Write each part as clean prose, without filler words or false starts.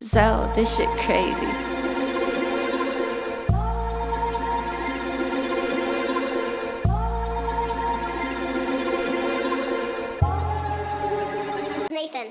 Zell, this shit crazy. Nathan.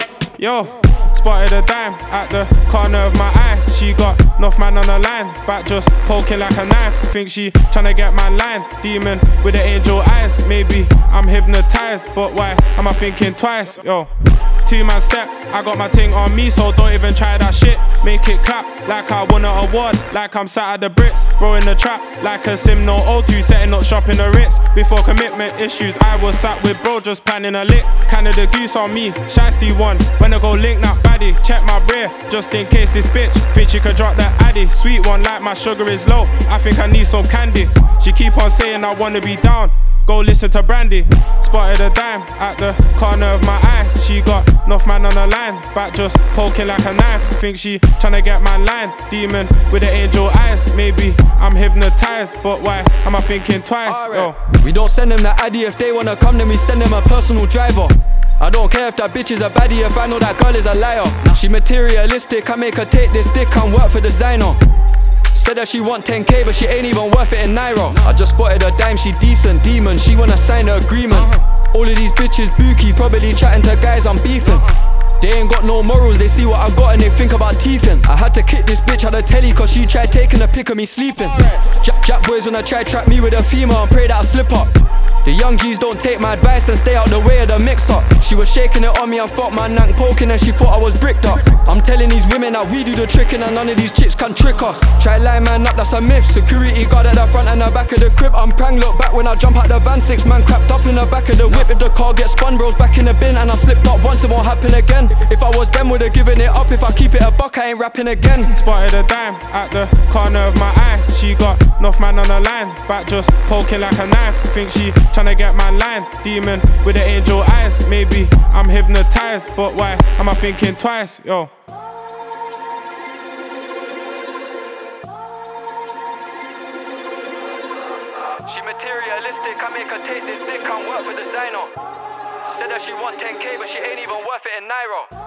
Yo, spotted a dime at the corner of my eye. She got enough man on the line, back just poking like a knife. Think she tryna get my line. Demon with the angel eyes. Maybe I'm hypnotized, but why am I thinking twice? Yo, two-man step, I got my ting on me, so don't even try that shit. Make it clap like I won an award, like I'm sat at the Brits. Bro in the trap, like a sim no O2, setting up shop in the Ritz. Before commitment issues, I was sat with bro, just planning a lick. Canada goose on me, shiesty one. When I go link that baddie, check my rear, just in case this bitch think she could drop that addy. Sweet one like my sugar is low, I think I need some candy. She keep on saying I wanna be down, go listen to Brandy. Spotted a dime at the corner of my eye. She got enough man on the line, back just poking like a knife. Think she tryna get my line. Demon with the angel eyes. Maybe I'm hypnotized, but why am I thinking twice? Yo. We don't send them the addy. If they wanna come, then we send them a personal driver. I don't care if that bitch is a baddie, if I know that girl is a liar. She materialistic, I make her take this dick and work for designer. Said that she want 10k, but she ain't even worth it in Naira. I just spotted her dime, she decent, demon, she wanna sign the agreement. All of these bitches bookie, probably chatting to guys I'm beefing. They ain't got no morals, they see what I got and they think about teething. I had to kick this bitch out of telly cause she tried taking a pic of me sleeping. Jack boys wanna try trap me with a female and pray that I slip up. The young G's don't take my advice and stay out the way of the mix-up. She was shaking it on me and thought my nank poking and she thought I was bricked up. I'm telling these women that we do the tricking and none of these chicks can trick us. Try line man up, that's a myth. Security guard at the front and the back of the crib. I'm prang, look back when I jump out the van. 6 man crapped up in the back of the whip. If the car gets spun, bro's back in the bin and I slipped up once, it won't happen again. If I was them, would've given it up. If I keep it a buck, I ain't rapping again. Spotted a dime at the corner of my eye. She got enough man on the line, back just poking like a knife. Think she tryna get my line. Demon with the angel eyes. Maybe I'm hypnotized, but why am I thinking twice? Yo. She materialistic, I make her take this dick and work for designer. Said that she want 10k, but she ain't even worth it in Naira.